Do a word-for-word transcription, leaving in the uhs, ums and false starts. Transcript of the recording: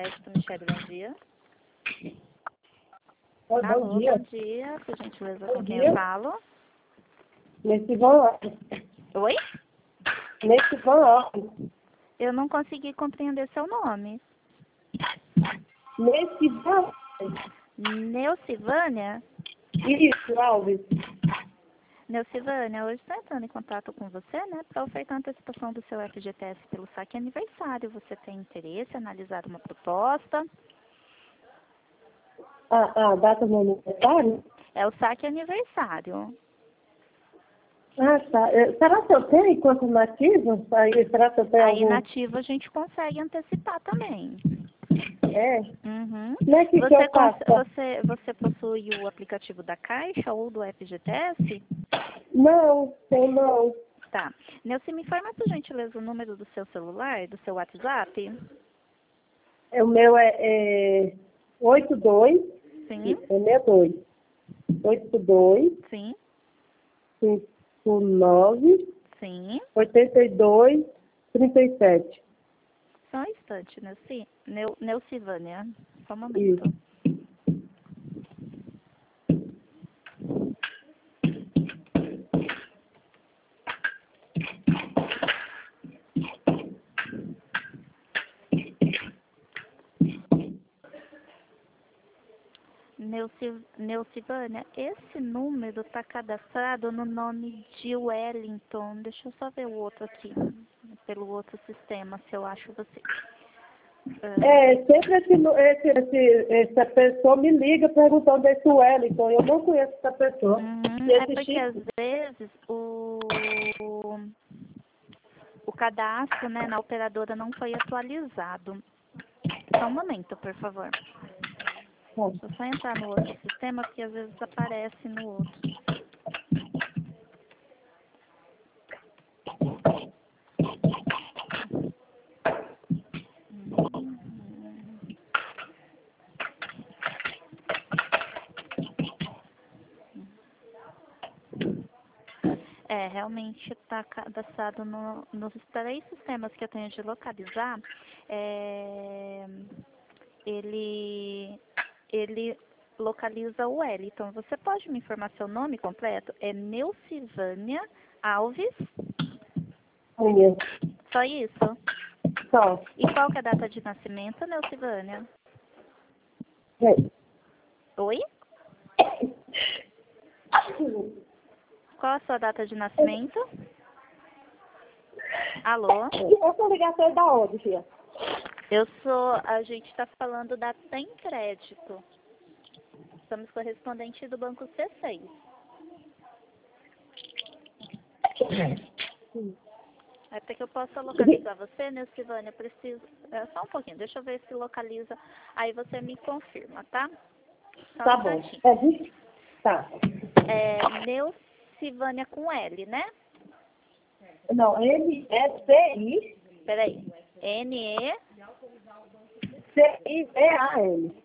Crédito, Michele, bom dia. Oi, Alô, bom dia. bom dia, por gentileza, Bom com quem dia. eu falo? Nesse Van Oi? Nesse Van Eu não consegui compreender seu nome. Nesse Van Neucivânia? Isso, Alves. Neucivânia, hoje estou entrando em contato com você, né, para ofertar a antecipação do seu F G T S pelo saque aniversário. Você tem interesse em analisar uma proposta? A, a data do aniversário? É o saque aniversário. Ah, tá. Eh, Será que eu tenho enquanto nativa? Aí, será que eu tenho Aí algum... nativa a gente consegue antecipar também. É? Uhum. Como é que, que Você, eu cons- faço? você, você possui o aplicativo da Caixa ou do F G T S? Não, eu não. Tá. Nilce, me informa, por gentileza, o número do seu celular, do seu WhatsApp? O meu é, é oito dois, Sim, é meu dois. oito dois, sim, cinco nove, sim. oitenta e dois, trinta e sete. Só um instante, Nilce. Neu, Neucivânia. Só um momento. Isso. Neuci- Neucivânia, esse número está cadastrado no nome de Wellington. Deixa eu só ver o outro aqui, pelo outro sistema, se eu acho você. Ah, É, sempre esse, esse, esse, essa pessoa me liga perguntando desse Wellington. Eu não conheço essa pessoa. uhum, E é esse porque às Chico, vezes o, o cadastro, né, na operadora não foi atualizado. Só um momento, por favor. Deixa eu só entrar no outro sistema, porque às vezes aparece no outro. Uhum. É, realmente está cadastrado no, nos três sistemas que eu tenho de localizar. É, ele, ele localiza o Wellington. Você pode me informar seu nome completo? É Neucivânia Alves? conheço. Só isso? Só. E qual que é a data de nascimento, Neucivânia? É. Oi? Qual a sua data de nascimento? Alô? Essa ligação é da onde, filha? Eu sou, a gente está falando da Tem Crédito. Somos correspondente do Banco C seis. É para que eu possa localizar você, né, Silvânia? Preciso. É, só um pouquinho, deixa eu ver se localiza. Aí você me confirma, tá? Só um Tá bom. instantinho. É, vinte? Tá. É Neucivânia com L, né? Não, N é C I, Peraí. N E C I V A N.